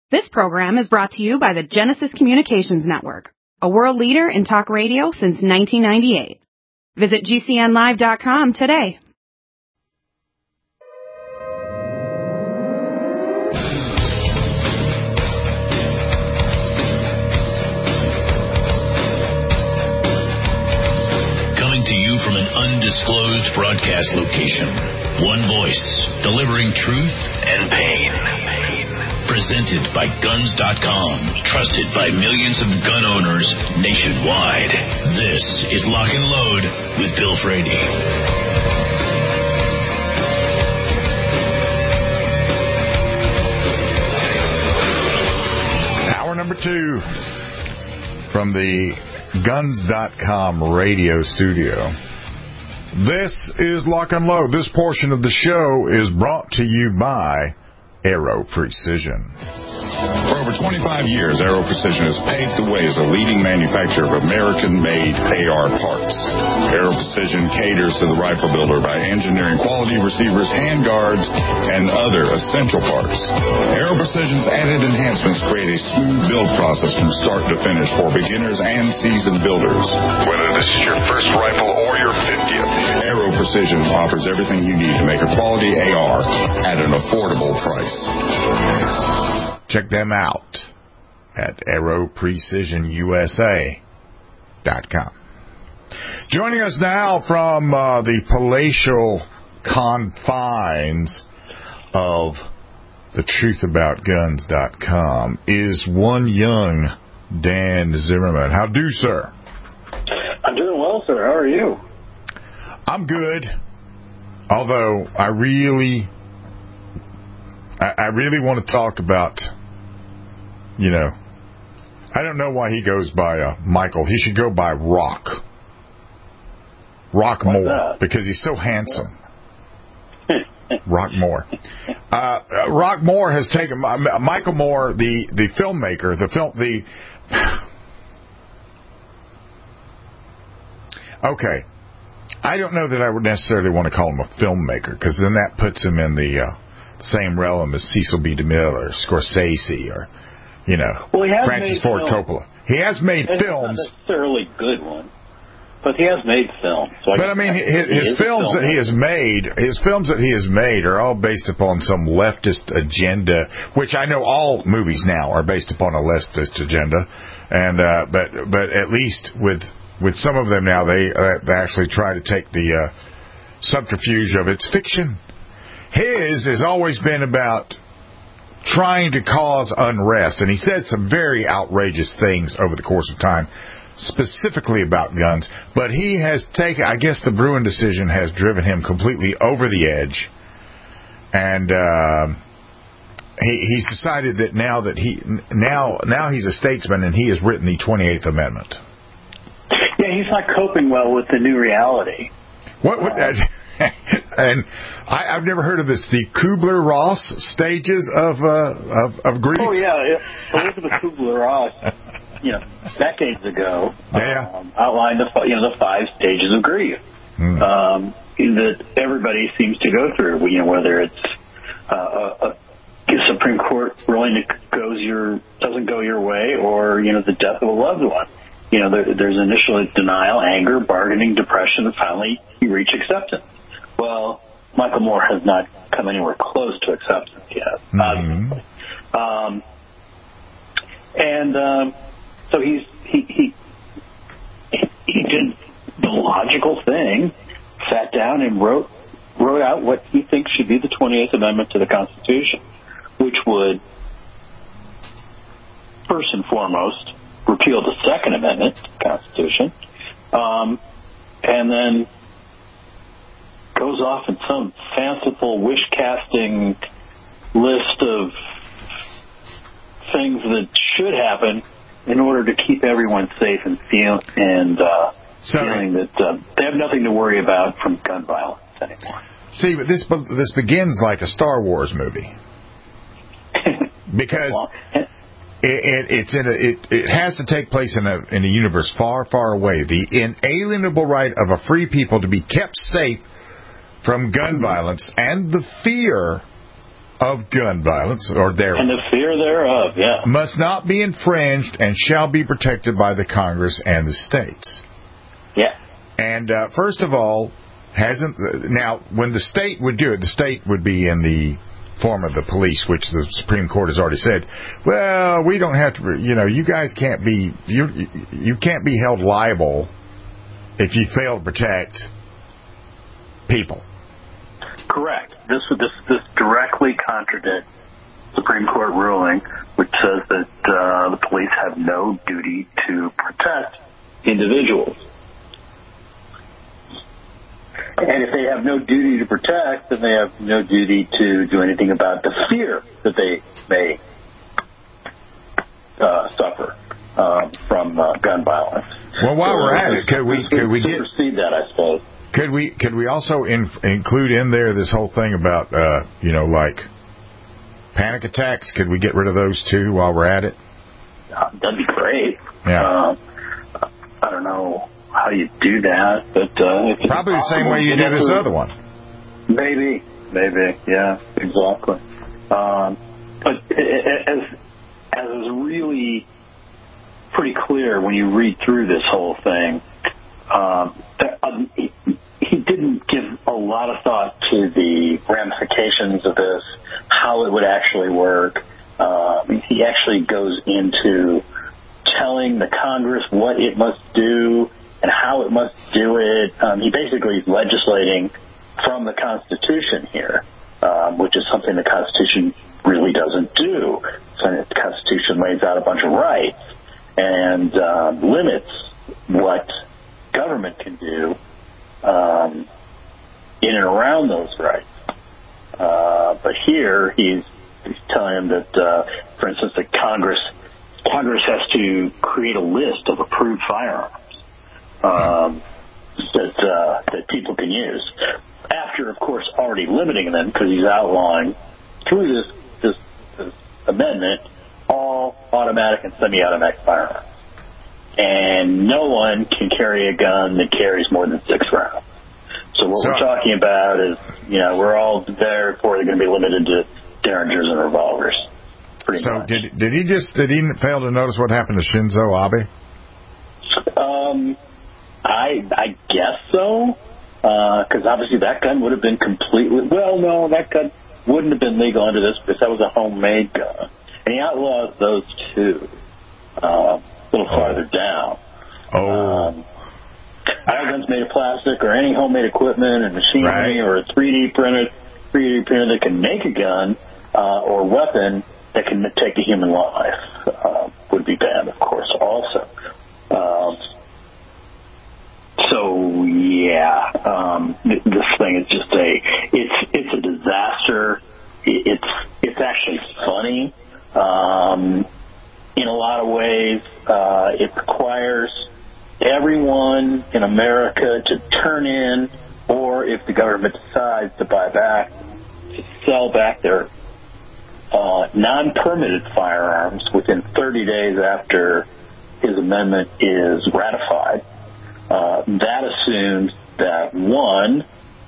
This program is brought to you by the Genesis Communications Network, a world leader in talk radio since 1998. Visit GCNlive.com today. Coming to you from an undisclosed broadcast location. One voice, delivering truth and pain. Presented by Guns.com, trusted by millions of gun owners nationwide. This is Lock and Load with Bill Frady. Hour number 2 from the Guns.com radio studio. This is Lock and Load. This portion of the show is brought to you by Aero Precision. For over 25 years, Aero Precision has paved the way as a leading manufacturer of American-made AR parts. Aero Precision caters to the rifle builder by engineering quality receivers, handguards, and other essential parts. Aero Precision's added enhancements create a smooth build process from start to finish for beginners and seasoned builders. Whether this is your first rifle or your 50th, Aero Precision offers everything you need to make a quality AR at an affordable price. Check them out at AeroPrecisionUSA.com. Joining us now from the palatial confines of thetruthaboutguns.com is one young Dan Zimmerman. How do, sir? I'm doing well, sir. How are you? I'm good. Although I really want to talk about, I don't know why he goes by Michael. He should go by Rock Moore, because he's so handsome. Rock Moore. Rock Moore has taken Michael Moore, the filmmaker, Okay. I don't know that I would necessarily want to call him a filmmaker, because then that puts him in the same realm as Cecil B. DeMille or Scorsese or, Francis Ford Coppola. He has made films. Not necessarily good one, but he has made films. So his films that he has made are all based upon some leftist agenda, which I know all movies now are based upon a leftist agenda, and but at least with some of them now, they actually try to take the subterfuge of it's fiction. His has always been about trying to cause unrest, and he said some very outrageous things over the course of time, specifically about guns. But he has taken, I guess the Bruen decision has driven him completely over the edge, and he's decided that now he's a statesman and he has written the 28th Amendment. Yeah, he's not coping well with the new reality. And I've never heard of this. The Kubler-Ross stages of grief. Oh yeah, Elizabeth Kubler-Ross, decades ago, outlined the 5 stages of grief that everybody seems to go through. Whether it's a Supreme Court ruling that doesn't go your way, or the death of a loved one. There's initial denial, anger, bargaining, depression, and finally you reach acceptance. Well, Michael Moore has not come anywhere close to acceptance yet, obviously. So he did the logical thing, sat down and wrote out what he thinks should be the 28th Amendment to the Constitution, which would, first and foremost, repeal the Second Amendment to the Constitution, and then goes off in some fanciful wish-casting list of things that should happen in order to keep everyone safe and feeling that they have nothing to worry about from gun violence anymore. See, but this begins like a Star Wars movie, because it has to take place in a universe far, far away. The inalienable right of a free people to be kept safe from gun violence and the fear of gun violence, or thereof. And the fear thereof, yeah. Must not be infringed and shall be protected by the Congress and the states. Yeah. And first of all, now, when the state would do it, the state would be in the form of the police, which the Supreme Court has already said, well, we don't have to, you guys can't be, you can't be held liable if you fail to protect people. Correct. This directly contradicts Supreme Court ruling, which says that the police have no duty to protect individuals. And if they have no duty to protect, then they have no duty to do anything about the fear that they may suffer from gun violence. Well, while we're at it, could we supersede that? I suppose. Could we also include in there this whole thing about like panic attacks? Could we get rid of those too while we're at it? That'd be great. Yeah. I don't know how you do that, but probably the same way you do this other one. Maybe, yeah, exactly. But as is really pretty clear when you read through this whole thing, he didn't give a lot of thought to the ramifications of this, how it would actually work. He actually goes into telling the Congress what it must do and how it must do it. He basically is legislating from the Constitution here, which is something the Constitution really doesn't do. So the Constitution lays out a bunch of rights and limits what government can do in and around those rights. But here he's telling him that, for instance, that Congress has to create a list of approved firearms that people can use. After, of course, already limiting them, because he's outlawing through this amendment all automatic and semi-automatic firearms. And no one can carry a gun that carries more than 6 rounds. So what we're talking about is, we're all therefore going to be limited to Derringers and revolvers. So much. Did he fail to notice what happened to Shinzo Abe? I guess so, because obviously that gun would have been that gun wouldn't have been legal under this because that was a homemade gun, and he outlaws those two a little farther down. All guns made of plastic or any homemade equipment and machinery or a 3D printer that can make a gun or weapon that can take a human life would be banned, of course, also. This thing is just it's a disaster. It's actually funny in a lot of ways. It requires everyone in America to turn in, or if the government decides to buy back, to sell back their non-permitted firearms within 30 days after his amendment is ratified. That assumes that, one,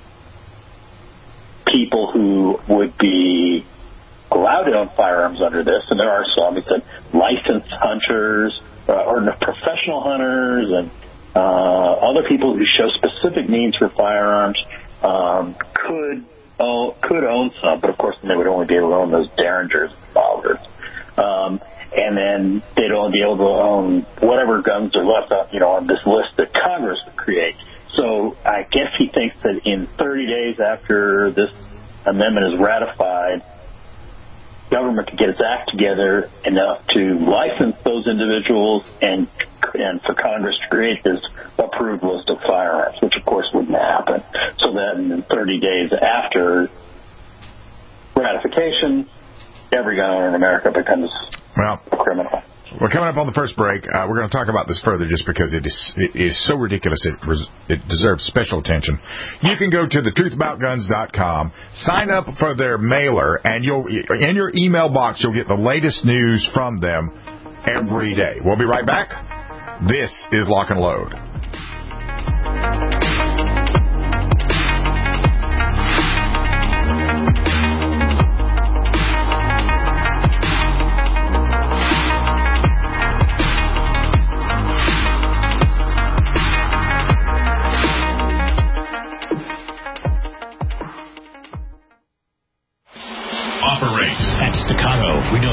people who would be allowed to own firearms under this, and there are some, he said, licensed hunters or professional hunters and other people who show specific needs for firearms could own some, but of course they would only be able to own those Derringers and revolvers. And then they'd only be able to own whatever guns are left on this list that Congress would create. So I guess he thinks that in 30 days after this amendment is ratified, government could get its act together enough to license those individuals and for Congress to create this approved list of firearms, which of course wouldn't happen. So then in 30 days after ratification, every gun owner in America becomes a criminal. We're coming up on the first break. We're going to talk about this further just because it is so ridiculous it deserves special attention. You can go to thetruthaboutguns.com, sign up for their mailer, and in your email box you'll get the latest news from them every day. We'll be right back. This is Lock and Load.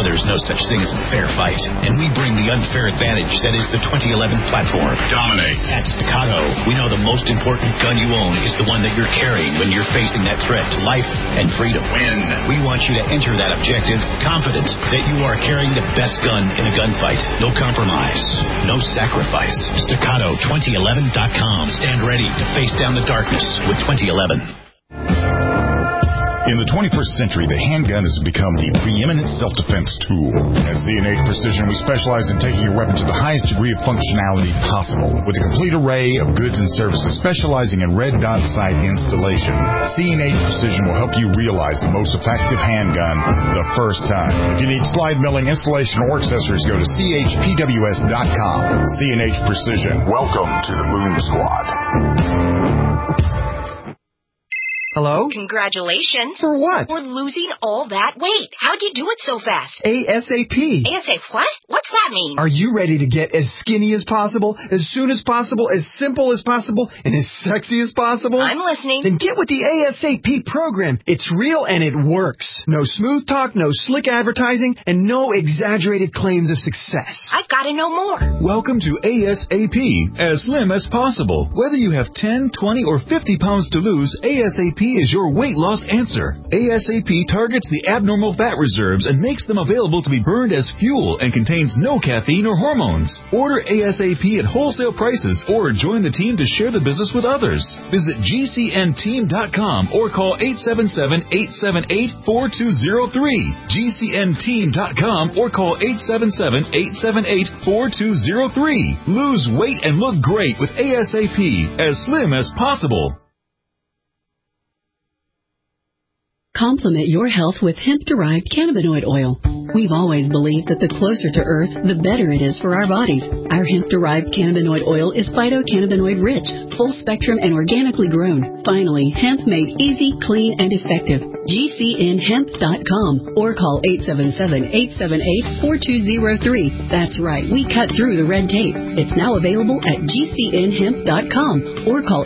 there's no such thing as a fair fight, and we bring the unfair advantage that is the 2011 platform. Dominate. At Staccato, we know the most important gun you own is the one that you're carrying when you're facing that threat to life and freedom. Win. We want you to enter that objective confident that you are carrying the best gun in a gunfight. No compromise. No sacrifice. Staccato2011.com. Stand ready to face down the darkness with 2011. In the 21st century, the handgun has become the preeminent self-defense tool. At Z&H Precision, we specialize in taking your weapon to the highest degree of functionality possible. With a complete array of goods and services specializing in red dot sight installation, Z&H Precision will help you realize the most effective handgun the first time. If you need slide milling, installation, or accessories, go to chpws.com. Z&H Precision. Welcome to the Boom Squad. Hello? Congratulations. For what? For losing all that weight. How'd you do it so fast? ASAP. ASAP what? What's that mean? Are you ready to get as skinny as possible, as soon as possible, as simple as possible, and as sexy as possible? I'm listening. Then get with the ASAP program. It's real and it works. No smooth talk, no slick advertising, and no exaggerated claims of success. I've got to know more. Welcome to ASAP, as slim as possible. Whether you have 10, 20, or 50 pounds to lose, ASAP is your weight loss answer. ASAP targets the abnormal fat reserves and makes them available to be burned as fuel and contains no caffeine or hormones. Order ASAP at wholesale prices or join the team to share the business with others. Visit GCNteam.com or call 877-878-4203. GCNteam.com or call 877-878-4203. Lose weight and look great with ASAP, as slim as possible. Complement your health with hemp-derived cannabinoid oil. We've always believed that the closer to Earth, the better it is for our bodies. Our hemp-derived cannabinoid oil is phytocannabinoid-rich, full-spectrum, and organically grown. Finally, hemp made easy, clean, and effective. GCNhemp.com or call 877-878-4203. That's right, we cut through the red tape. It's now available at GCNhemp.com or call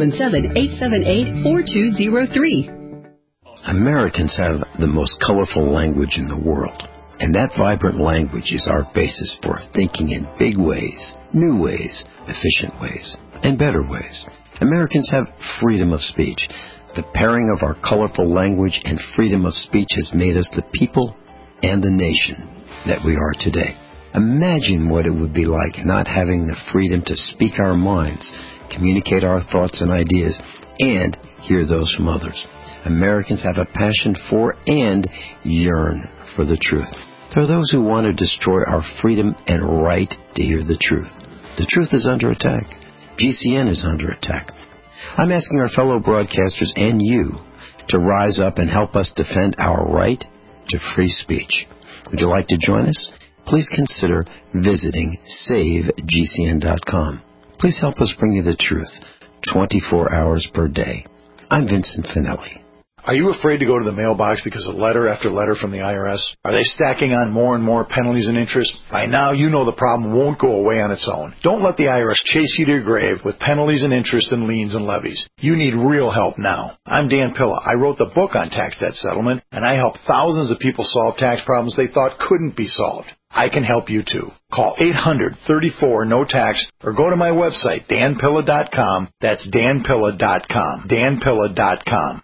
877-878-4203. Americans have the most colorful language in the world, and that vibrant language is our basis for thinking in big ways, new ways, efficient ways, and better ways. Americans have freedom of speech. The pairing of our colorful language and freedom of speech has made us the people and the nation that we are today. Imagine what it would be like not having the freedom to speak our minds, communicate our thoughts and ideas, and hear those from others. Americans have a passion for and yearn for the truth. There are those who want to destroy our freedom and right to hear the truth. The truth is under attack. GCN is under attack. I'm asking our fellow broadcasters and you to rise up and help us defend our right to free speech. Would you like to join us? Please consider visiting SaveGCN.com. Please help us bring you the truth 24 hours per day. I'm Vincent Finelli. Are you afraid to go to the mailbox because of letter after letter from the IRS? Are they stacking on more and more penalties and interest? By now, you know the problem won't go away on its own. Don't let the IRS chase you to your grave with penalties and interest and liens and levies. You need real help now. I'm Dan Pilla. I wrote the book on tax debt settlement, and I help thousands of people solve tax problems they thought couldn't be solved. I can help you too. Call 800-34-NO-TAX or go to my website, danpilla.com. That's danpilla.com. danpilla.com.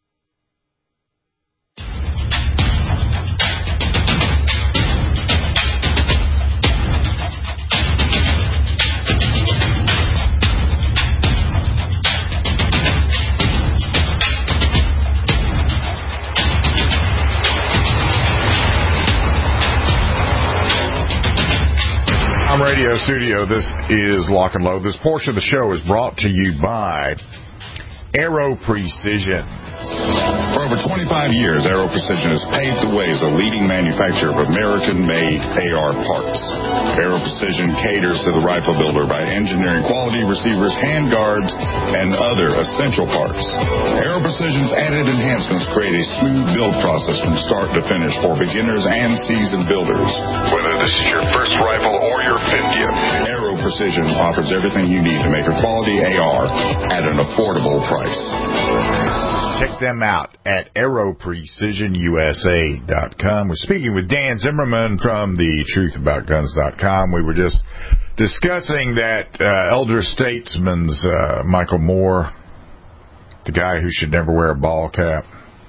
Radio Studio. This is Lock and Load. This portion of the show is brought to you by Aero Precision. For over 25 years, Aero Precision has paved the way as a leading manufacturer of American-made AR parts. Aero Precision caters to the rifle builder by engineering quality receivers, handguards, and other essential parts. Aero Precision's added enhancements create a smooth build process from start to finish for beginners and seasoned builders. Whether this is your first rifle or your 50th, Aero Precision offers everything you need to make a quality AR at an affordable price. Check them out at AeroPrecisionUSA.com. We're speaking with Dan Zimmerman from the TruthAboutGuns.com. We were just discussing that elder statesman's Michael Moore, the guy who should never wear a ball cap.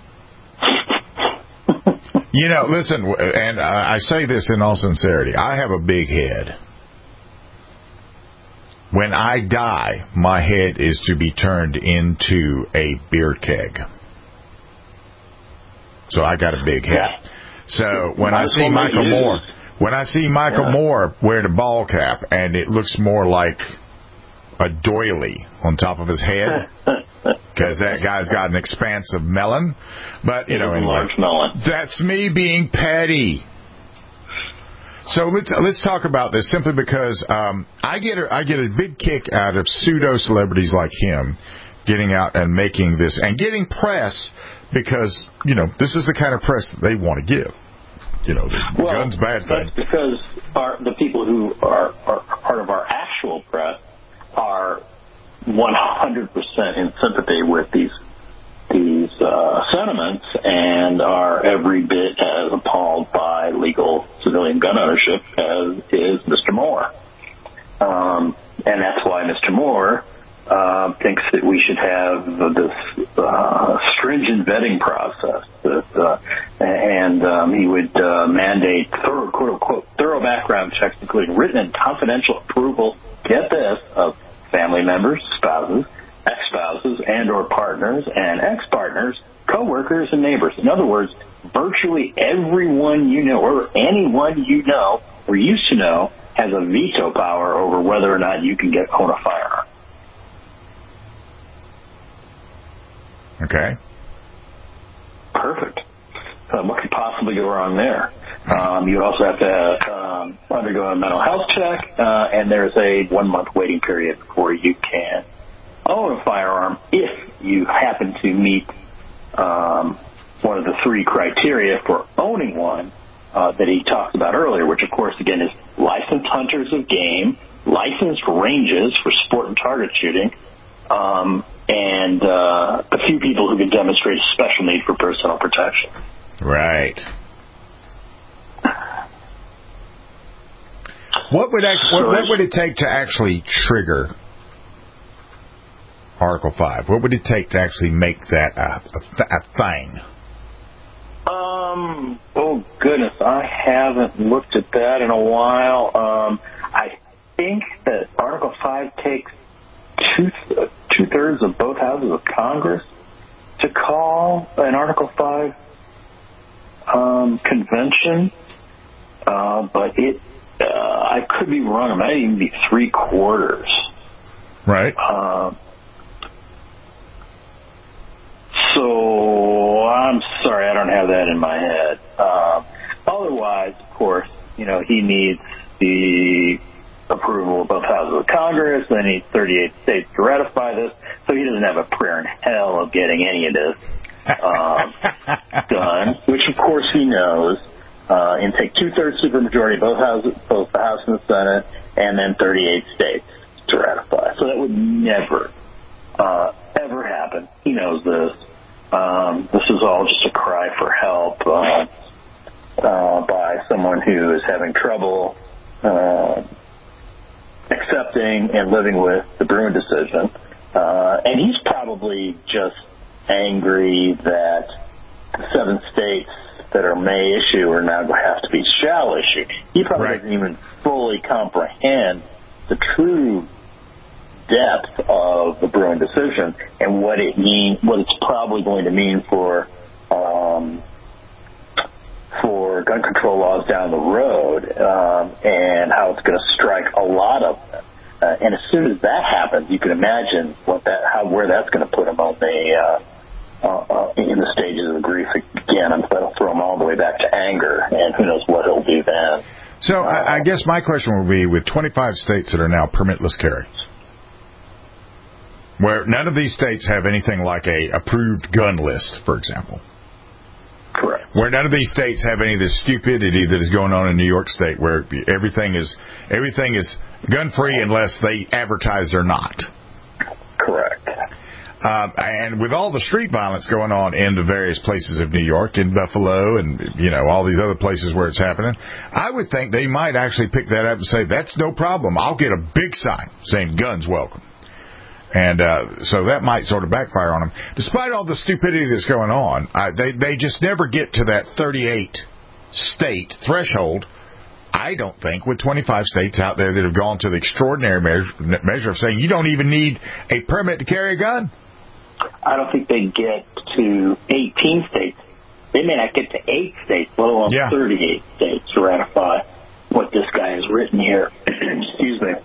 You know, listen, and I say this in all sincerity. I have a big head. When I die, my head is to be turned into a beer keg. So I got a big head. So when I see Michael Moore wearing a ball cap and it looks more like a doily on top of his head, because that guy's got an expansive melon. But, you know, anyway, large melon. That's me being petty. So let's talk about this simply because I get a big kick out of pseudo celebrities like him getting out and making this and getting press because, you know, this is the kind of press that they want to give. You know, the gun's bad thing. That's because the people who are part of our actual press are 100% in sympathy with these sentiments and are every bit as appalled by legal civilian gun ownership as is Mr. Moore. And that's why Mr. Moore thinks that we should have this stringent vetting process and he would mandate thorough background checks, including written and confidential approval, get this, of family members, spouses, ex-spouses, and or partners, and ex-partners, co-workers, and neighbors. In other words, virtually everyone you know or anyone you know or used to know has a veto power over whether or not you can own a firearm. Okay. Perfect. What could possibly go wrong there? You also have to undergo a mental health check, and there's a 1-month waiting period before you can own a firearm if you happen to meet one of the 3 criteria for owning one that he talked about earlier, which, of course, again, is licensed hunters of game, licensed ranges for sport and target shooting, and a few people who can demonstrate a special need for personal protection. Right. What would it take to actually trigger Article 5? What would it take to actually make that a thing? Oh goodness, I haven't looked at that in a while. I think that Article 5 takes two-thirds of both houses of Congress to call an Article 5 convention, but I could be wrong. It might even be 3/4. Right. So I'm sorry, I don't have that in my head. Otherwise, of course, you know, he needs the approval of both houses of Congress, then he needs 38 states to ratify this, so he doesn't have a prayer in hell of getting any of this done, which of course he knows. And take 2/3 supermajority, both the House and the Senate, and then 38 states to ratify. So that would never, ever happen. He knows this. This is all just a cry for help by someone who is having trouble accepting and living with the Bruen decision. And he's probably just angry that the 7 states that are may issue are now going to have to be shall issue. He probably doesn't even fully comprehend the true depth of the Bruen decision and what it's probably going to mean for gun control laws down the road, and how it's going to strike a lot of them. And as soon as that happens, you can imagine where that's going to put him on in the stages of grief again, and that'll throw him all the way back to anger, and who knows what he'll do then. So I guess my question would be, with 25 states that are now permitless carry, where none of these states have anything like a approved gun list, for example. Correct. Where none of these states have any of this stupidity that is going on in New York State, where everything is gun-free unless they advertise they're not. Correct. And with all the street violence going on in the various places of New York, in Buffalo, and all these other places where it's happening, I would think they might actually pick that up and say, that's no problem. I'll get a big sign saying guns welcome. And so that might sort of backfire on them. Despite all the stupidity that's going on, they just never get to that 38 state threshold, I don't think, with 25 states out there that have gone to the extraordinary measure of saying you don't even need a permit to carry a gun. I don't think they get to 18 states. They may not get to 8 states, let alone 38 states to ratify what this guy has written here. Excuse me.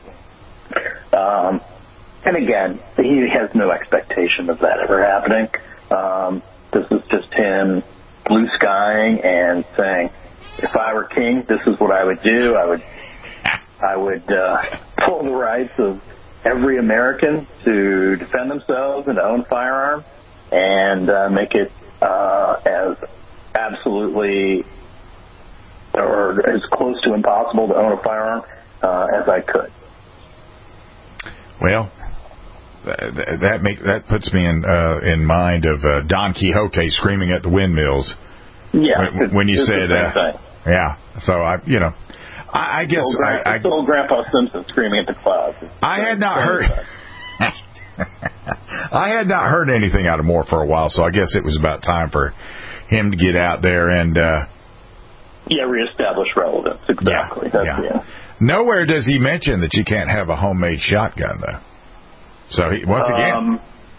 And again, he has no expectation of that ever happening. This is just him blue skying and saying, if I were king, this is what I would do. I would pull the rights of every American to defend themselves and to own a firearm, and make it as absolutely or as close to impossible to own a firearm as I could. Well, that puts me in mind of Don Quixote screaming at the windmills. Yeah, when you said, yeah. So I guess it's old Grandpa Simpson screaming at the clouds. I had not heard. I had not heard anything out of Moore for a while, so I guess it was about time for him to get out there and reestablish relevance. Exactly. Nowhere does he mention that you can't have a homemade shotgun, though. So once again.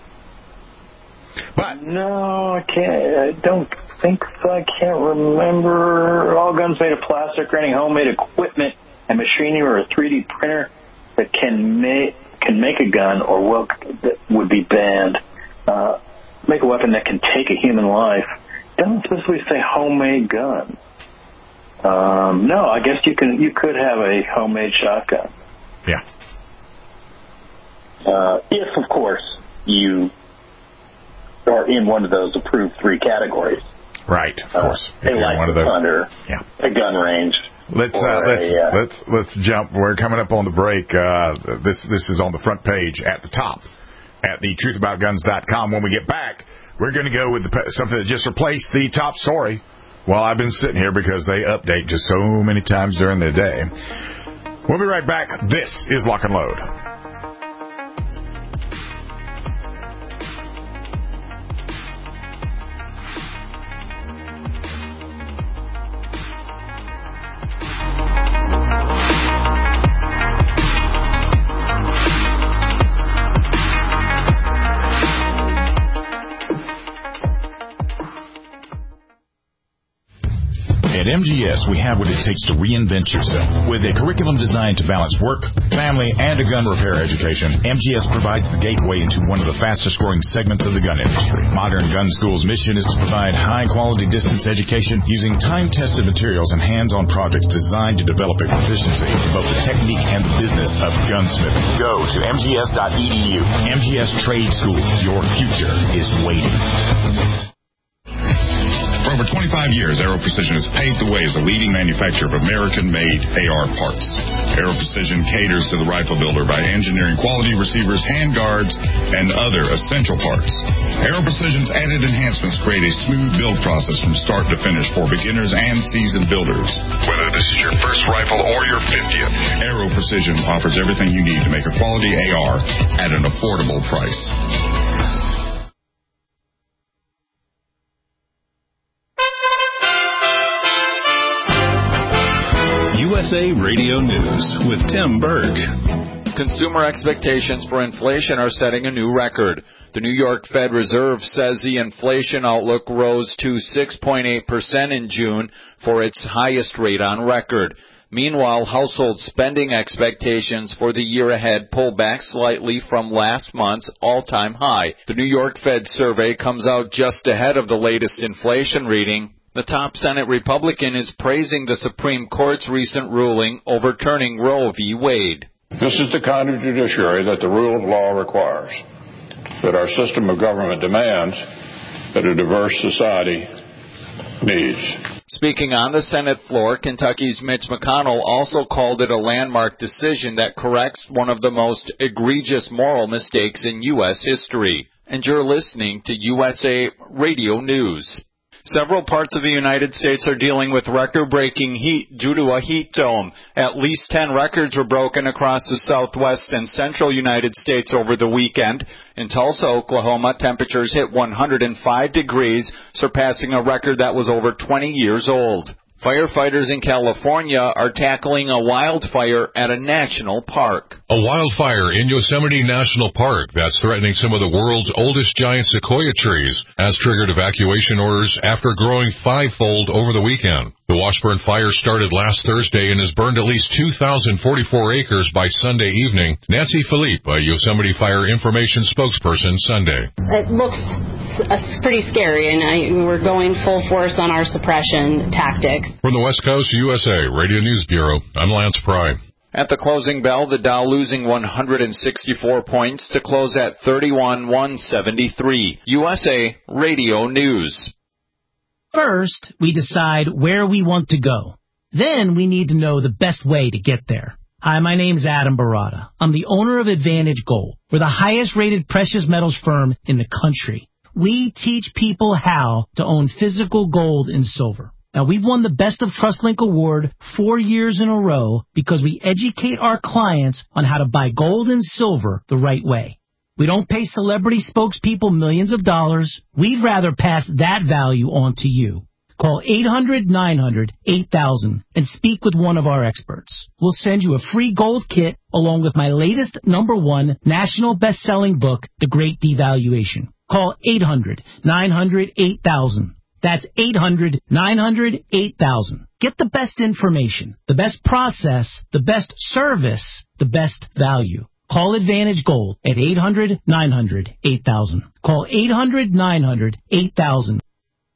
But no, I can't. I don't think so. I can't remember. All guns made of plastic or any homemade equipment and machinery or a 3D printer that can make a gun or that would be banned. Make a weapon that can take a human life. Doesn't specifically say homemade gun. No, I guess you could have a homemade shotgun. Yeah. If, of course, you are in one of those approved 3 categories. Right, of course. A licensed hunter, a gun range. Let's jump. We're coming up on the break. This is on the front page at the top at thetruthaboutguns.com. When we get back, we're going to go with something that just replaced the top story. Well, I've been sitting here because they update just so many times during the day. We'll be right back. This is Lock and Load. At MGS, we have what it takes to reinvent yourself. With a curriculum designed to balance work, family, and a gun repair education, MGS provides the gateway into one of the fastest-growing segments of the gun industry. Modern Gun School's mission is to provide high-quality distance education using time-tested materials and hands-on projects designed to develop a proficiency in both the technique and the business of gunsmithing. Go to mgs.edu. MGS Trade School. Your future is waiting. For over 25 years, Aero Precision has paved the way as a leading manufacturer of American-made AR parts. Aero Precision caters to the rifle builder by engineering quality receivers, handguards, and other essential parts. Aero Precision's added enhancements create a smooth build process from start to finish for beginners and seasoned builders. Whether this is your first rifle or your 50th, Aero Precision offers everything you need to make a quality AR at an affordable price. USA Radio News with Tim Berg. Consumer expectations for inflation are setting a new record. The New York Fed Reserve says the inflation outlook rose to 6.8% in June for its highest rate on record. Meanwhile, household spending expectations for the year ahead pull back slightly from last month's all-time high. The New York Fed survey comes out just ahead of the latest inflation reading. The top Senate Republican is praising the Supreme Court's recent ruling overturning Roe v. Wade. This is the kind of judiciary that the rule of law requires, that our system of government demands, that a diverse society needs. Speaking on the Senate floor, Kentucky's Mitch McConnell also called it a landmark decision that corrects one of the most egregious moral mistakes in U.S. history. And you're listening to USA Radio News. Several parts of the United States are dealing with record-breaking heat due to a heat dome. At least 10 records were broken across the southwest and central United States over the weekend. In Tulsa, Oklahoma, temperatures hit 105 degrees, surpassing a record that was over 20 years old. Firefighters in California are tackling a wildfire at a national park. A wildfire in Yosemite National Park that's threatening some of the world's oldest giant sequoia trees has triggered evacuation orders after growing fivefold over the weekend. The Washburn fire started last Thursday and has burned at least 2,044 acres by Sunday evening. Nancy Philippe, a Yosemite Fire Information spokesperson, Sunday. It looks pretty scary, and we're going full force on our suppression tactics. From the West Coast, USA Radio News Bureau, I'm Lance Pry. At the closing bell, the Dow losing 164 points to close at 31,173. USA Radio News. First, we decide where we want to go. Then we need to know the best way to get there. Hi, my name's Adam Barada. I'm the owner of Advantage Gold. We're the highest-rated precious metals firm in the country. We teach people how to own physical gold and silver. Now, we've won the Best of TrustLink Award 4 years in a row because we educate our clients on how to buy gold and silver the right way. We don't pay celebrity spokespeople millions of dollars. We'd rather pass that value on to you. Call 800-900-8000 and speak with one of our experts. We'll send you a free gold kit along with my latest #1 national best-selling book, The Great Devaluation. Call 800-900-8000. That's 800-900-8000. Get the best information, the best process, the best service, the best value. Call Advantage Gold at 800-900-8000. Call 800-900-8000.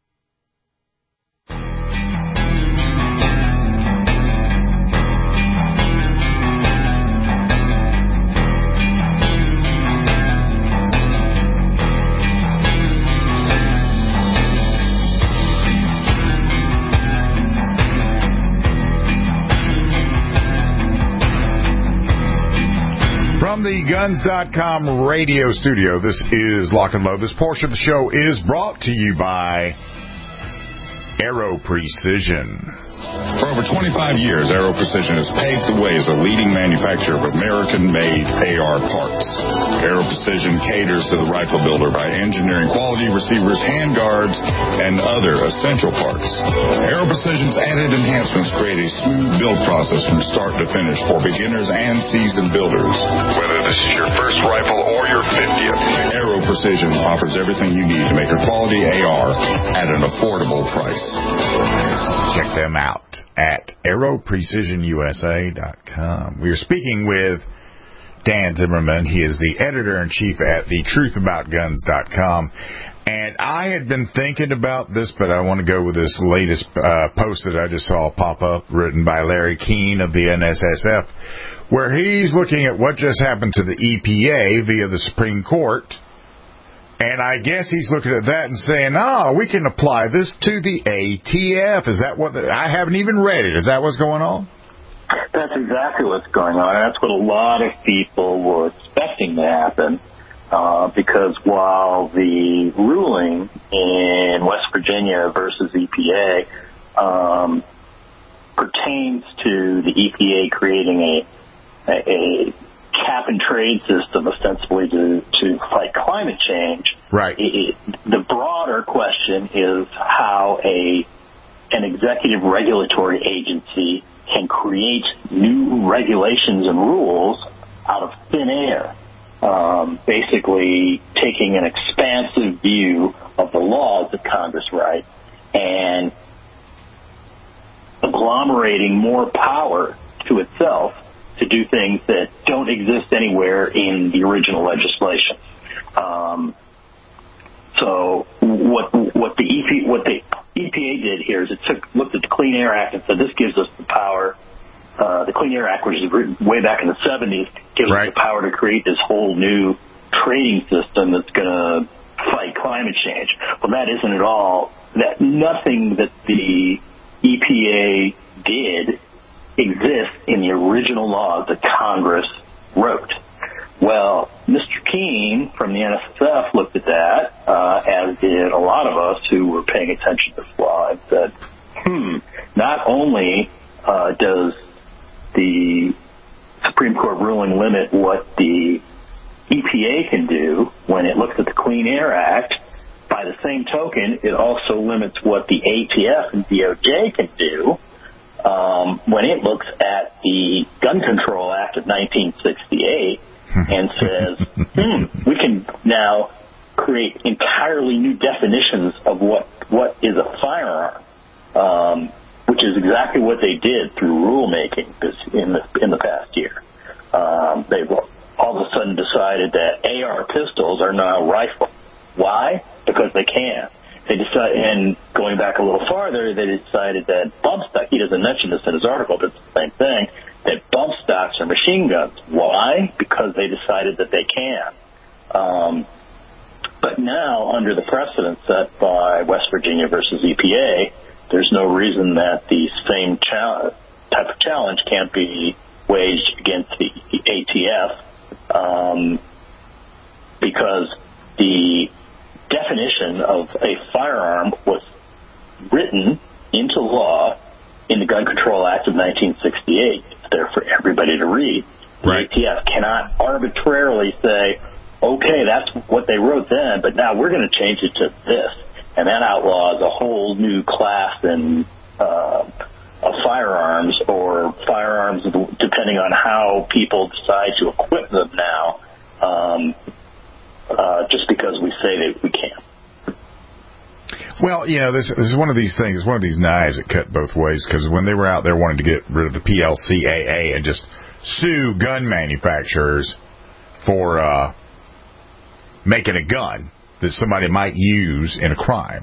From the Guns.com radio studio, this is Lock and Load. This portion of the show is brought to you by Aero Precision. For over 25 years, Aero Precision has paved the way as a leading manufacturer of American-made AR parts. Aero Precision caters to the rifle builder by engineering quality receivers, handguards, and other essential parts. Aero Precision's added enhancements create a smooth build process from start to finish for beginners and seasoned builders. Whether this is your first rifle or your 50th, Aero Precision offers everything you need to make a quality AR at an affordable price. Check them out at aeroprecisionusa.com. We are speaking with Dan Zimmerman. He is the editor-in-chief at thetruthaboutguns.com. And I had been thinking about this, but I want to go with this latest post that I just saw pop up, written by Larry Keane of the NSSF, where he's looking at what just happened to the EPA via the Supreme Court. And I guess he's looking at that and saying, we can apply this to the ATF. Is that what I haven't even read it. Is that what's going on? That's exactly what's going on. And that's what a lot of people were expecting to happen. Because while the ruling in West Virginia versus EPA pertains to the EPA creating a cap-and-trade system ostensibly to fight climate change. Right. The broader question is how an executive regulatory agency can create new regulations and rules out of thin air, basically taking an expansive view of the laws that Congress writes and agglomerating more power to itself to do things that don't exist anywhere in the original legislation. So what the EPA did here is it looked at the Clean Air Act and said this gives us the power. The Clean Air Act, which is written way back in the 70s, gives us the power to create this whole new trading system that's going to fight climate change. Well, that isn't at all. That nothing that the EPA did exist in the original laws that Congress wrote. Well, Mr. Keene from the NSF looked at that, as did a lot of us who were paying attention to this law, and said, not only does the Supreme Court ruling limit what the EPA can do when it looks at the Clean Air Act, by the same token, it also limits what the ATF and DOJ can do when it looks at the Gun Control Act of 1968 and says, we can now create entirely new definitions of what is a firearm, which is exactly what they did through rulemaking in the past year. They've all of a sudden decided that AR pistols are now rifles. Why? Because they can. They decided, and going back a little farther, they decided that bump stock, he doesn't mention this in his article, but it's the same thing, that bump stocks are machine guns. Why? Because they decided that they can. But now, under the precedent set by West Virginia versus EPA, there's no reason that the same type of challenge can't be waged against the ATF, because the definition of a firearm was written into law in the Gun Control Act of 1968. It's there for everybody to read. Right. The ATF cannot arbitrarily say, okay, that's what they wrote then, but now we're going to change it to this. And that outlaws a whole new class of firearms, or firearms depending on how people decide to equip them now, just because we say that we can. Well, this is one of these things, one of these knives that cut both ways, because when they were out there wanting to get rid of the PLCAA and just sue gun manufacturers for making a gun that somebody might use in a crime,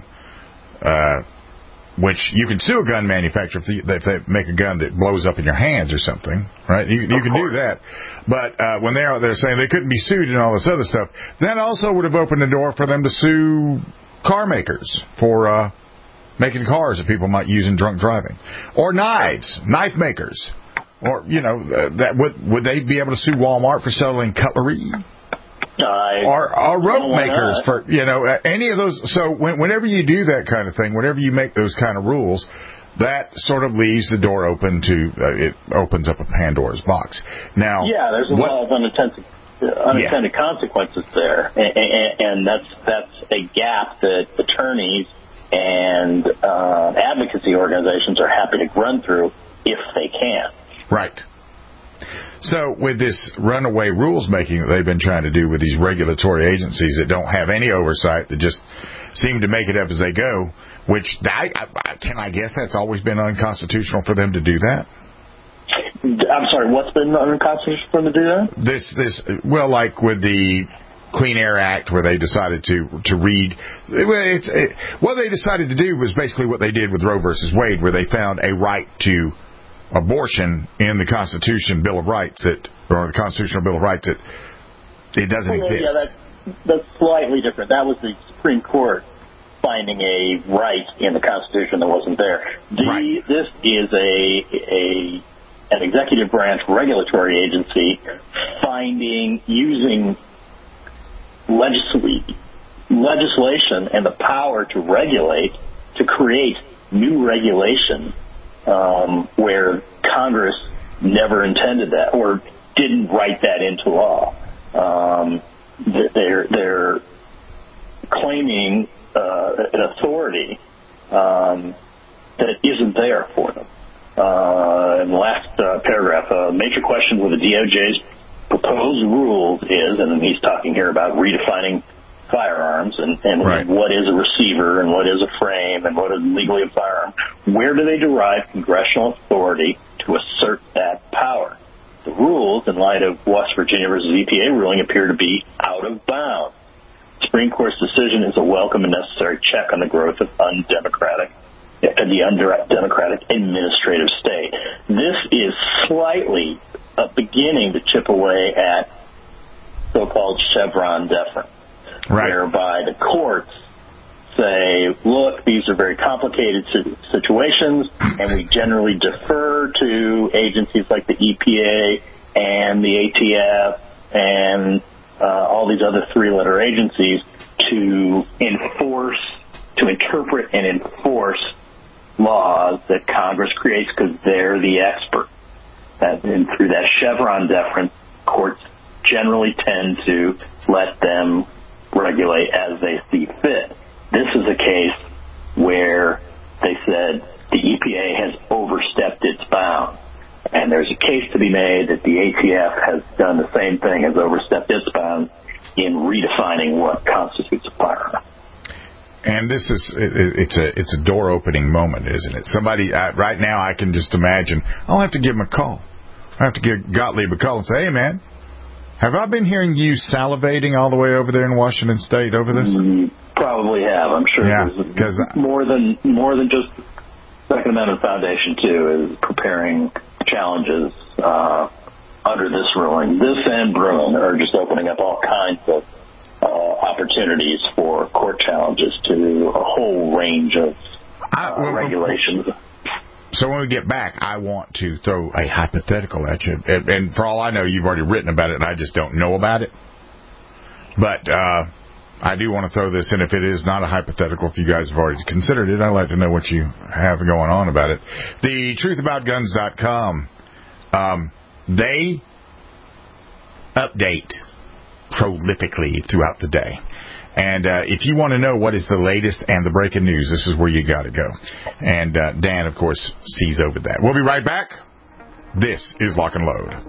which you can sue a gun manufacturer if they make a gun that blows up in your hands or something, right? You can do that. But when they're out there saying they couldn't be sued and all this other stuff, that also would have opened the door for them to sue car makers for making cars that people might use in drunk driving, or knife makers, or that would they be able to sue Walmart for selling cutlery? Or rope makers for any of those. So whenever you do that kind of thing, whenever you make those kind of rules, that sort of leaves the door open to it opens up a Pandora's box. Now, there's a lot of unintended consequences there, and that's a gap that attorneys and advocacy organizations are happy to run through if they can. Right. So with this runaway rules making that they've been trying to do with these regulatory agencies that don't have any oversight, that just seem to make it up as they go, which I guess that's always been unconstitutional for them to do that? I'm sorry, what's been unconstitutional for them to do that? Like with the Clean Air Act, where they decided to read. What they decided to do was basically what they did with Roe versus Wade, where they found a right to abortion in the Constitutional Bill of Rights that it doesn't exist. Yeah, that's slightly different. That was the Supreme Court finding a right in the Constitution that wasn't there. This is an executive branch regulatory agency using legislation and the power to regulate, to create new regulation where Congress never intended that or didn't write that into law. They're claiming an authority that isn't there for them. In the last paragraph, a major question with the DOJ's proposed rules is, and he's talking here about redefining firearms and what is a receiver and what is a frame and what is legally a firearm. Where do they derive congressional authority to assert that power? The rules, in light of West Virginia versus EPA ruling, appear to be out of bounds. The Supreme Court's decision is a welcome and necessary check on the growth of the undemocratic administrative state. This is slightly beginning to chip away at so-called Chevron deference, whereby the courts say, look, these are very complicated situations, and we generally defer to agencies like the EPA and the ATF and all these other three-letter agencies to interpret and enforce laws that Congress creates because they're the expert. And through that Chevron deference, courts generally tend to let them regulate as they see fit. This is a case where they said the EPA has overstepped its bounds. And there's a case to be made that the ATF has done the same thing, has overstepped its bounds in redefining what constitutes a firearm. And this is, it's a door-opening moment, isn't it? Somebody, right now I can just imagine, I'll have to give him a call. I have to give Gottlieb a call and say, hey, man, have I been hearing you salivating all the way over there in Washington State over this? Probably have. I'm sure there's more than just Second Amendment Foundation, too, is preparing challenges under this ruling. This and Bruin are just opening up all kinds of opportunities for court challenges to a whole range of regulations. So when we get back, I want to throw a hypothetical at you. And for all I know, you've already written about it, and I just don't know about it. But I do want to throw this in. If it is not a hypothetical, if you guys have already considered it, I'd like to know what you have going on about it. The truthaboutguns.com, they update prolifically throughout the day. And if you want to know what is the latest and the breaking news, this is where you got to go. And Dan, of course, sees over that. We'll be right back. This is Lock and Load.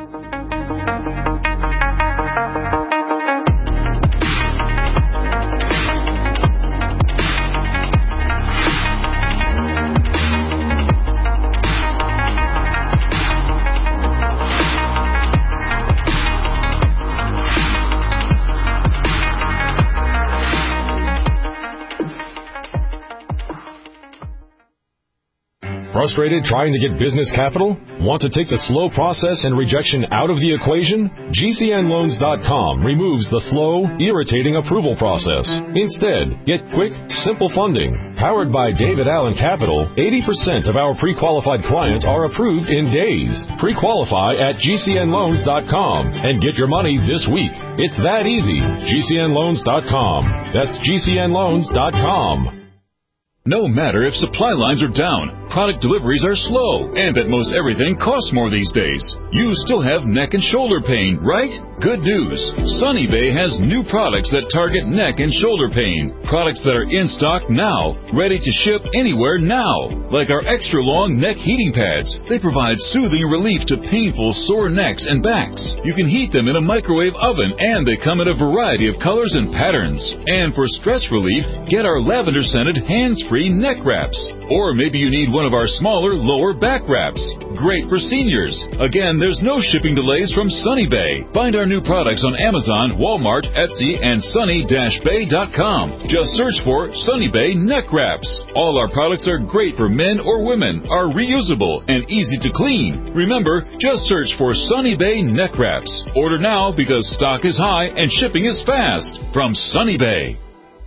Frustrated trying to get business capital? Want to take the slow process and rejection out of the equation? GCNloans.com removes the slow, irritating approval process. Instead, get quick, simple funding. Powered by David Allen Capital, 80% of our pre-qualified clients are approved in days. Pre-qualify at GCNloans.com and get your money this week. It's that easy. GCNloans.com. That's GCNloans.com. No matter if supply lines are down, product deliveries are slow, and that most everything costs more these days, you still have neck and shoulder pain, right? Good news. Sunny Bay has new products that target neck and shoulder pain. Products that are in stock now, ready to ship anywhere now. Like our extra long neck heating pads. They provide soothing relief to painful sore necks and backs. You can heat them in a microwave oven, and they come in a variety of colors and patterns. And for stress relief, get our lavender scented hands-free neck wraps. Or maybe you need one of our smaller lower back wraps. Great for seniors. Again, there's no shipping delays from Sunny Bay. Find our new products on Amazon, Walmart, Etsy, and sunny-bay.com. Just search for Sunny Bay neck wraps. All our products are great for men or women, are reusable, and easy to clean. Remember, just search for Sunny Bay neck wraps. Order now because stock is high and shipping is fast. From Sunny Bay.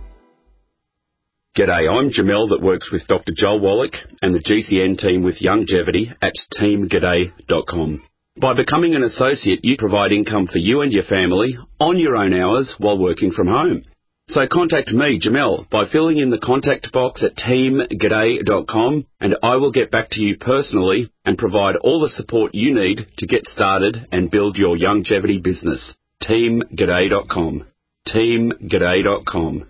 G'day, I'm Jamel that works with Dr. Joel Wallach and the GCN team with Longevity at teamg'day.com. By becoming an associate, you provide income for you and your family on your own hours while working from home. So contact me, Jamel, by filling in the contact box at teamg'day.com, and I will get back to you personally and provide all the support you need to get started and build your longevity business. teamg'day.com. teamg'day.com.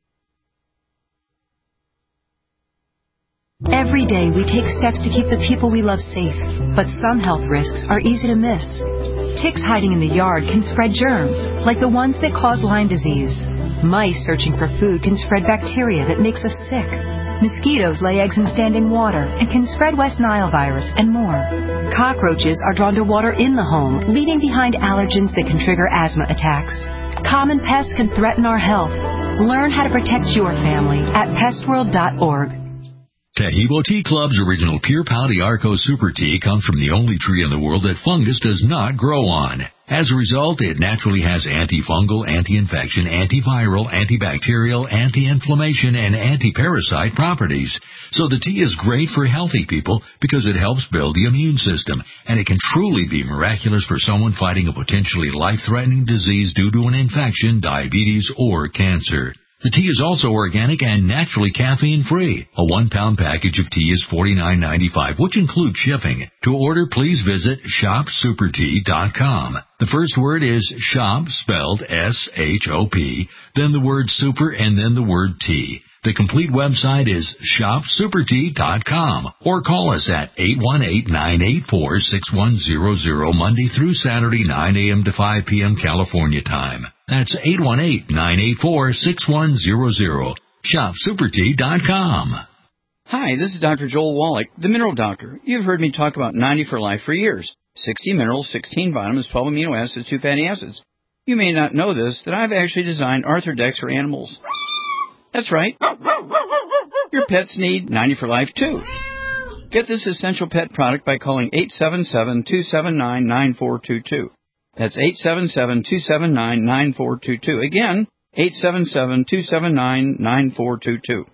Every day we take steps to keep the people we love safe, but some health risks are easy to miss. Ticks hiding in the yard can spread germs, like the ones that cause Lyme disease. Mice searching for food can spread bacteria that makes us sick. Mosquitoes lay eggs in standing water and can spread West Nile virus and more. Cockroaches are drawn to water in the home, leaving behind allergens that can trigger asthma attacks. Common pests can threaten our health. Learn how to protect your family at pestworld.org. Tahibo Tea Club's original Pure Pau Arco Super Tea comes from the only tree in the world that fungus does not grow on. As a result, it naturally has antifungal, anti-infection, antiviral, antibacterial, anti-inflammation, and anti-parasite properties. So the tea is great for healthy people because it helps build the immune system, and it can truly be miraculous for someone fighting a potentially life-threatening disease due to an infection, diabetes, or cancer. The tea is also organic and naturally caffeine-free. A 1-pound package of tea is $49.95, which includes shipping. To order, please visit shopsupertea.com. The first word is shop, spelled S-H-O-P, then the word super, and then the word tea. The complete website is shopsupertea.com, or call us at 818-984-6100 Monday through Saturday, 9 a.m. to 5 p.m. California time. That's 818-984-6100. Shopsupertea.com. Hi, this is Dr. Joel Wallach, the Mineral Doctor. You've heard me talk about 90 for Life for years. 60 minerals, 16 vitamins, 12 amino acids, 2 fatty acids. You may not know this, that I've actually designed Arthrodex for animals. That's right. Your pets need 90 for Life, too. Get this essential pet product by calling 877-279-9422. That's 877-279-9422. Again, 877-279-9422.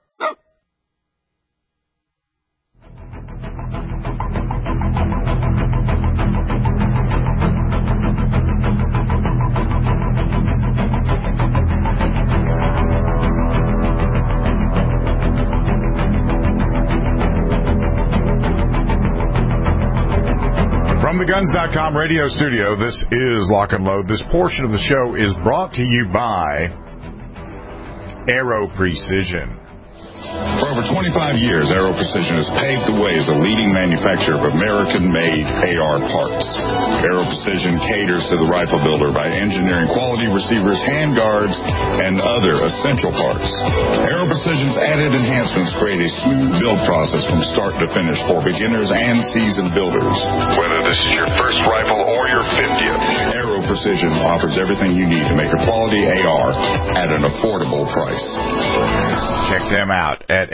From the Guns.com radio studio, this is Lock and Load. This portion of the show is brought to you by Aero Precision. For over 25 years, Aero Precision has paved the way as a leading manufacturer of American-made AR parts. Aero Precision caters to the rifle builder by engineering quality receivers, handguards, and other essential parts. Aero Precision's added enhancements create a smooth build process from start to finish for beginners and seasoned builders. Whether this is your first rifle or your 50th, Aero Precision offers everything you need to make a quality AR at an affordable price. Check them out at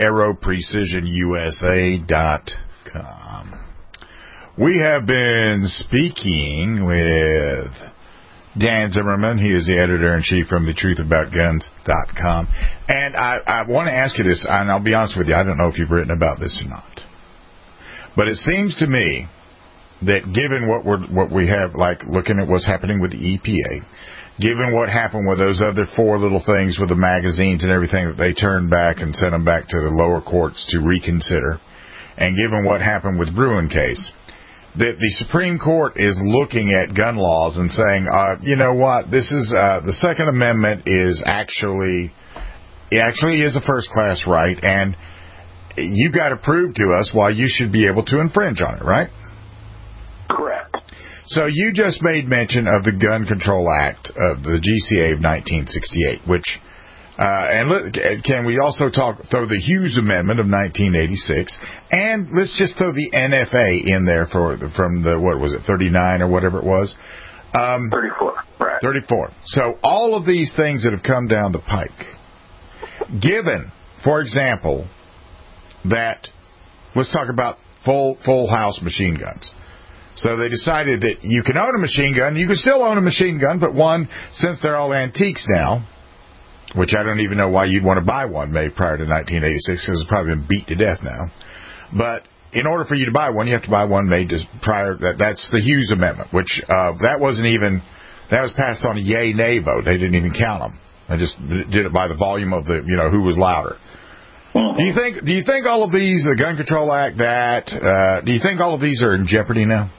aeroprecisionusa.com. We have been speaking with Dan Zimmerman. He is the editor-in-chief from thetruthaboutguns.com. And I want to ask you this, and I'll be honest with you, I don't know if you've written about this or not. But it seems to me that given what we have, like looking at what's happening with the EPA, given what happened with those other 4 little things with the magazines and everything that they turned back and sent them back to the lower courts to reconsider, and given what happened with Bruen case, that the Supreme Court is looking at gun laws and saying, you know what, this is the Second Amendment is actually is a first-class right, and you got to prove to us why you should be able to infringe on it, right? Correct. So you just made mention of the Gun Control Act of the GCA of 1968, which, can we also throw the Hughes Amendment of 1986, and let's just throw the NFA in there from the, what was it, 39 or whatever it was? 34, right. 34. So all of these things that have come down the pike, given, for example, that, let's talk about full house machine guns. So they decided that you can own a machine gun. You can still own a machine gun, but one, since they're all antiques now, which I don't even know why you'd want to buy one made prior to 1986 because it's probably been beat to death now. But in order for you to buy one, you have to buy one made just prior. That's the Hughes Amendment, which that was passed on a yay-nay vote. They didn't even count them. They just did it by the volume of the, who was louder. Do you think all of these, the Gun Control Act, do you think all of these are in jeopardy now?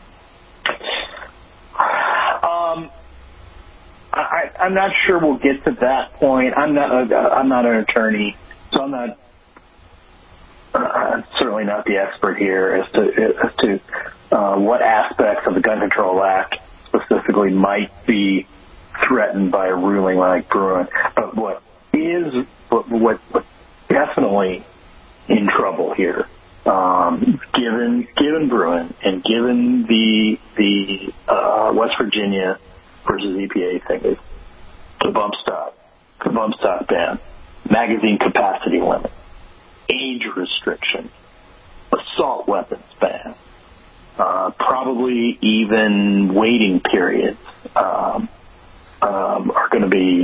I'm not sure we'll get to that point. I'm not an attorney, so I'm not certainly not the expert here as to what aspects of the Gun Control Act specifically might be threatened by a ruling like Bruen. But what definitely in trouble here, given Bruen and given the West Virginia versus EPA thing, is the bump stock ban, magazine capacity limit, age restriction. even waiting periods are going to be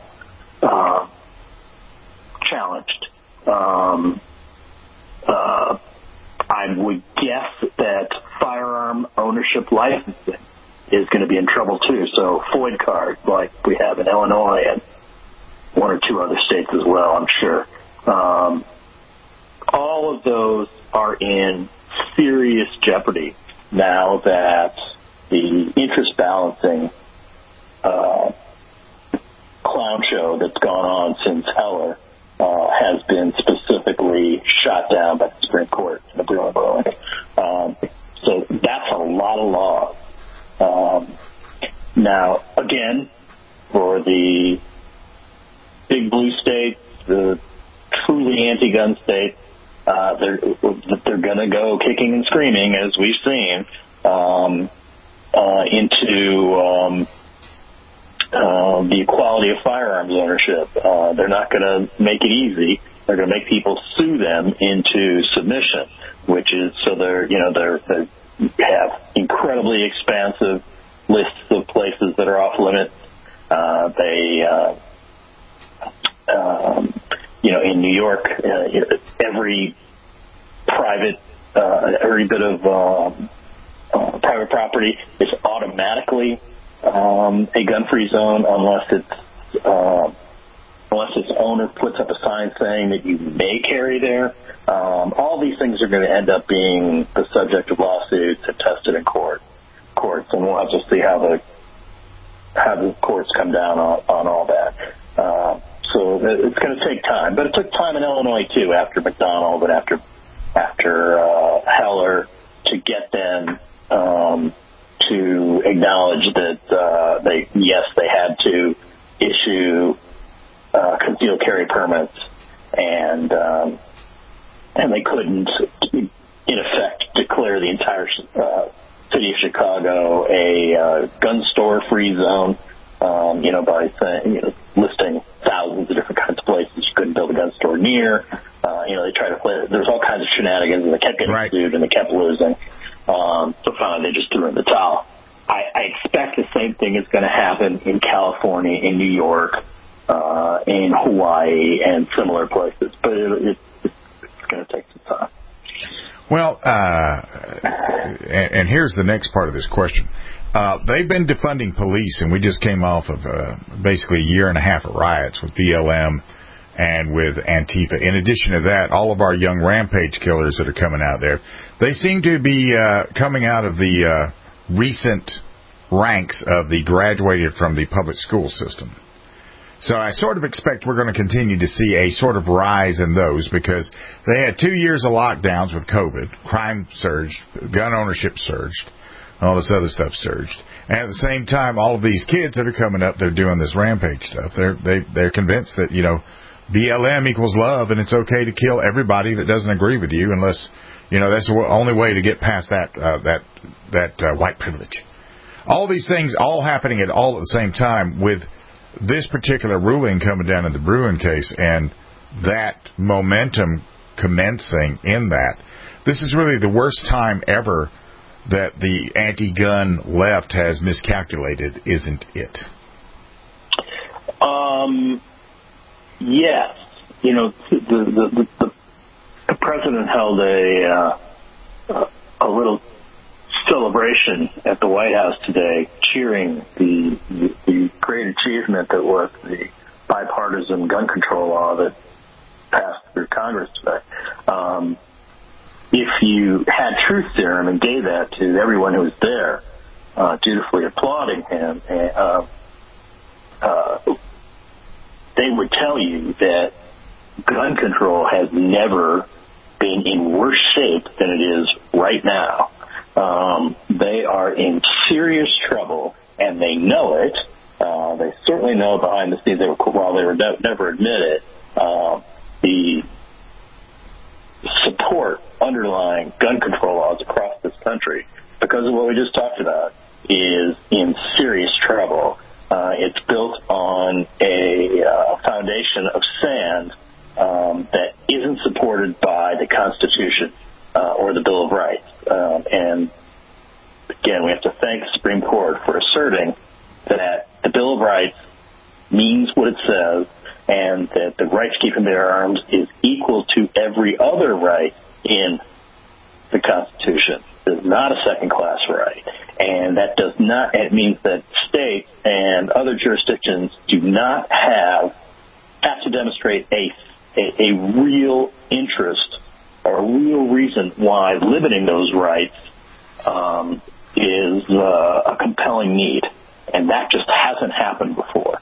challenged. I would guess that firearm ownership licensing is going to be in trouble too. So FOID cards, like we have in Illinois and one or two other states as well, I'm sure. All of those are in serious jeopardy now that the interest balancing clown show that's gone on since Heller has been specifically shot down by the Supreme Court in the Brewer ruling. So that's a lot of laws. Now, again, for the big blue states, the truly anti-gun states, they're going to go kicking and screaming, as we've seen, into the equality of firearms ownership. They're not going to make it easy. They're going to make people sue them into submission, which is so they have incredibly expansive lists of places that are off limits. In New York, every bit of private property is automatically a gun-free zone unless its owner puts up a sign saying that you may carry there. All these things are going to end up being the subject of lawsuits and tested in courts, and we'll have to see how the courts come down on all that. So it's going to take time, but it took time in Illinois too, after McDonald and after Heller, to get them to acknowledge that they had to issue concealed carry permits, and they couldn't, in effect, declare the entire city of Chicago a gun store free zone. By saying, listing thousands of different kinds of places you couldn't build a gun store near. They tried to play. There's all kinds of shenanigans, and they kept getting sued, and they kept losing. So finally, they just threw in the towel. I expect the same thing is going to happen in California, in New York, in Hawaii, and similar places. But it's going to take some time. Well, and here's the next part of this question. They've been defunding police, and we just came off of basically a year and a half of riots with BLM and with Antifa. In addition to that, all of our young rampage killers that are coming out there, they seem to be coming out of the recent ranks of the graduated from the public school system. So I sort of expect we're going to continue to see a sort of rise in those, because they had 2 years of lockdowns with COVID. Crime surged, gun ownership surged, all this other stuff surged. And at the same time, all of these kids that are coming up, they're doing this rampage stuff. They're convinced that, BLM equals love, and it's okay to kill everybody that doesn't agree with you, unless, that's the only way to get past that white privilege. All these things all happening all at the same time, with this particular ruling coming down in the Bruen case, and that momentum commencing in that. This is really the worst time ever that the anti-gun left has miscalculated, isn't it? Yes. The president held a little celebration at the White House today, cheering the great achievement that was the bipartisan gun control law that passed through Congress today. If you had truth serum and gave that to everyone who was there, dutifully applauding him, they would tell you that gun control has never been in worse shape than it is right now. They are in serious trouble, and they know it. They certainly know behind the scenes, while they were never admit it, the support underlying gun control laws across this country, because of what we just talked about, is in serious trouble. It's built on a foundation of sand that isn't supported by the Constitution or the Bill of Rights. And again, we have to thank the Supreme Court for asserting that the Bill of Rights means what it says, and that the right to keep and bear arms is equal to every other right in the Constitution. It is not a second-class right. And that does not, it means that states and other jurisdictions do not have to demonstrate a real interest or a real reason why limiting those rights is a compelling need. And that just hasn't happened before.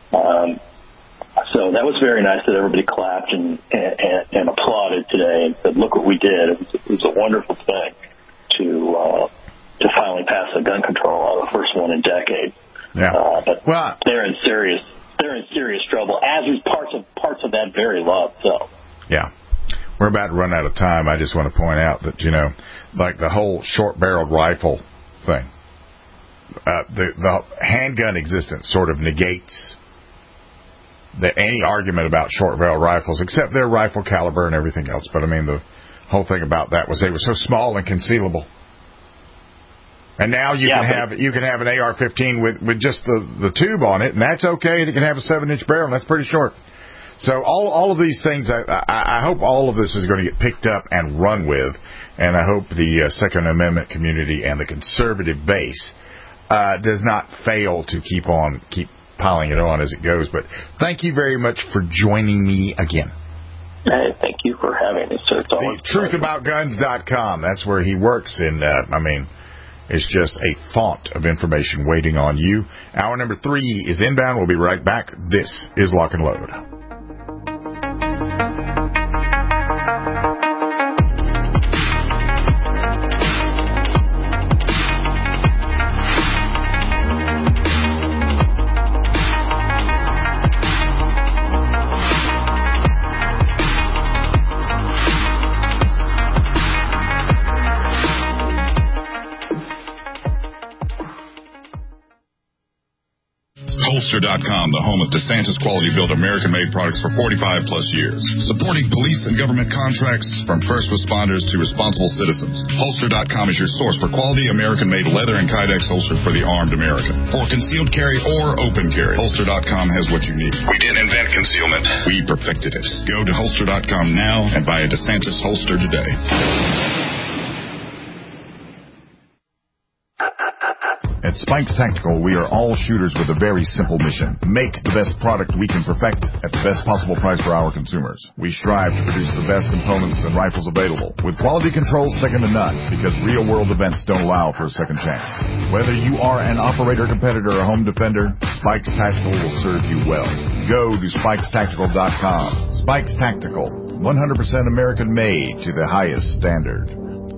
So that was very nice that everybody clapped and applauded today and said, look what we did. It was a wonderful thing to finally pass a gun control law, the first one in decades. Yeah. But they're in serious trouble, as is parts of that very law itself. Yeah. We're about to run out of time. I just want to point out that, like the whole short-barreled rifle thing, the handgun existence sort of negates any argument about short-barreled rifles, except their rifle caliber and everything else. But, the whole thing about that was they were so small and concealable. And now you can have an AR-15 with just the tube on it, and that's okay. And it can have a 7-inch barrel, and that's pretty short. So all of these things, I hope all of this is going to get picked up and run with, and I hope the Second Amendment community and the conservative base does not fail to keep piling it on as it goes. But thank you very much for joining me again. Hey, thank you for having me, sir. Truthaboutguns.com. That's where he works, and it's just a font of information waiting on you. Hour number 3 is inbound. We'll be right back. This is Lock and Load. Holster.com, the home of DeSantis quality built American-made products for 45-plus years. Supporting police and government contracts from first responders to responsible citizens. Holster.com is your source for quality American-made leather and Kydex holsters for the armed American. For concealed carry or open carry, Holster.com has what you need. We didn't invent concealment. We perfected it. Go to Holster.com now and buy a DeSantis holster today. At Spikes Tactical, we are all shooters with a very simple mission. Make the best product we can perfect at the best possible price for our consumers. We strive to produce the best components and rifles available, with quality control second to none, because real-world events don't allow for a second chance. Whether you are an operator, competitor, or home defender, Spikes Tactical will serve you well. Go to SpikesTactical.com. Spikes Tactical, 100% American-made to the highest standard.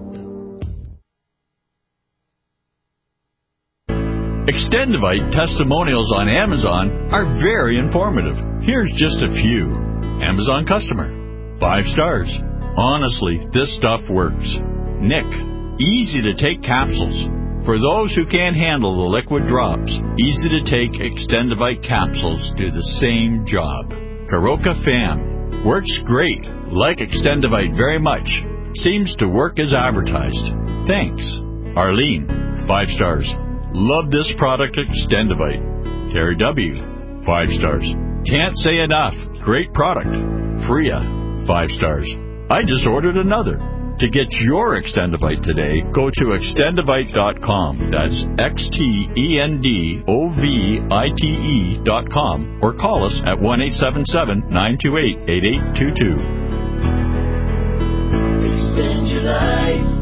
Extendivite testimonials on Amazon are very informative. Here's just a few. Amazon customer. 5 stars. Honestly, this stuff works. Nick. Easy to take capsules. For those who can't handle the liquid drops, easy to take Extendivite capsules do the same job. Karoka Fam. Works great. Like Extendivite very much. Seems to work as advertised. Thanks. Arlene. 5 stars. Love this product, Extendivite. Terry W. 5 stars. Can't say enough. Great product. Freya. 5 stars. I just ordered another. To get your Extendivite today, go to Extendivite.com. That's XTENDOVITE.com, or call us at 1-877-928-8822. Extend your life.